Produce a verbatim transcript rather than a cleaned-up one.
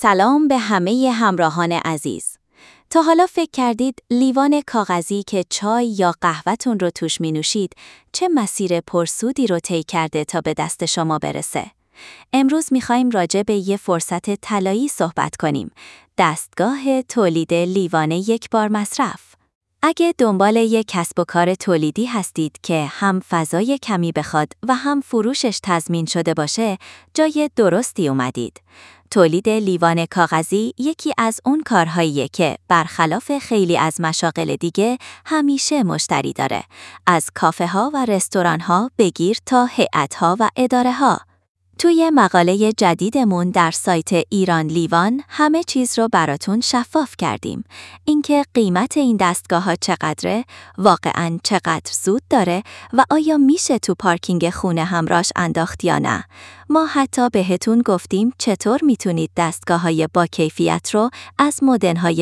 سلام به همه همراهان عزیز. تا حالا فکر کردید لیوان کاغذی که چای یا قهوه‌تون رو توش می نوشید چه مسیر پرسودی رو طی کرده تا به دست شما برسه؟ امروز می‌خوایم راجع به یه فرصت طلایی صحبت کنیم. دستگاه تولید لیوان یک بار مصرف. اگه دنبال یک کسب و کار تولیدی هستید که هم فضای کمی بخواد و هم فروشش تضمین شده باشه، جای درستی اومدید. تولید لیوان کاغذی یکی از اون کارهاییه که برخلاف خیلی از مشاغل دیگه همیشه مشتری داره. از کافه ها و رستوران ها بگیر تا هیئت ها و اداره ها. توی مقاله جدیدمون در سایت ایران لیوان همه چیز رو براتون شفاف کردیم. اینکه قیمت این دستگاه ها چقدره، واقعاً چقدر سود داره و آیا میشه تو پارکینگ خونه همراهش انداخت یا نه. ما حتی بهتون گفتیم چطور میتونید دستگاه های با کیفیت رو از مدل های